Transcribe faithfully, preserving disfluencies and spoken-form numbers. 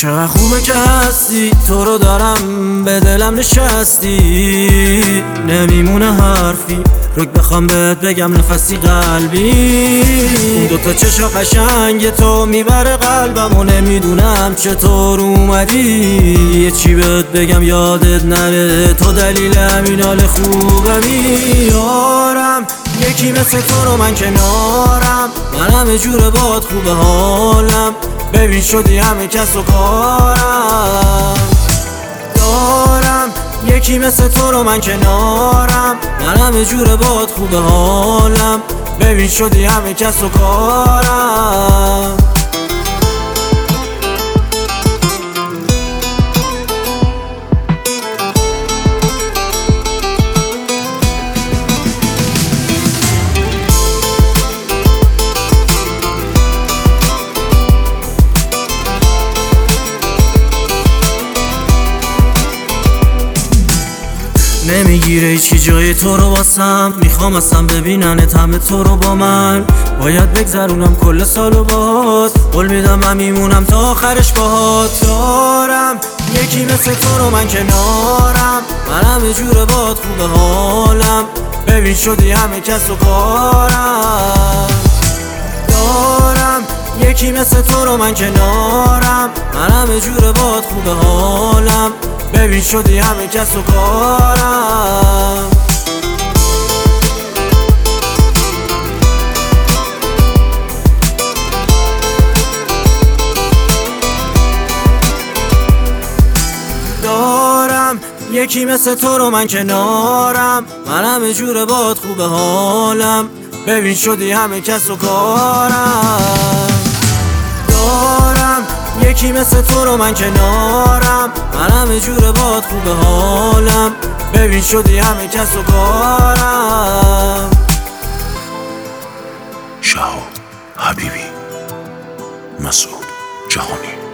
چقدر خوبه که هستی، تو رو دارم به دلم نشستی. نمیمونه حرفی رو بخوام بهت بگم، نفسی قلبی. اون دوتا چشا قشنگ تو میبره قلبم و نمیدونم چطور اومدی. یه چی بهت بگم یادت نره، تو دلیل همین حال خوبمی. یارم یکی مثل تو رو من کنارم، من همه جور باد خوبه حالم. ببین شدی همه کس و کارم. دارم یکی مثل تو رو من کنارم، من همه جور باد خوبه حالم. ببین شدی همه کس و کارم. نمیگیره هیچی جای تو رو واسم، میخوام اصلا ببیننت همه تو رو با من. باید بگذرونم کل سالو باهات، قول میدم من میمونم تا آخرش باهات. دارم یکی مثل تو رو من کنارم، من همه جور باد خوبه حالم. ببین شدی همه کس و کارم. دارم یکی مثل تو رو من کنارم، من همه جور باد خوبه حالم. ببین شدی همه کس و کارم. دارم یکی مثل تو رو من کنارم، من همه جور باد خوبه حالم. ببین شدی همه کس و کارم. دارم یکی مثل تو رو من کنارم، من همه جور باد خوبه حالم. ببین شدی همه کس و کارم. شهاب حبیبی، مسعود جهانی.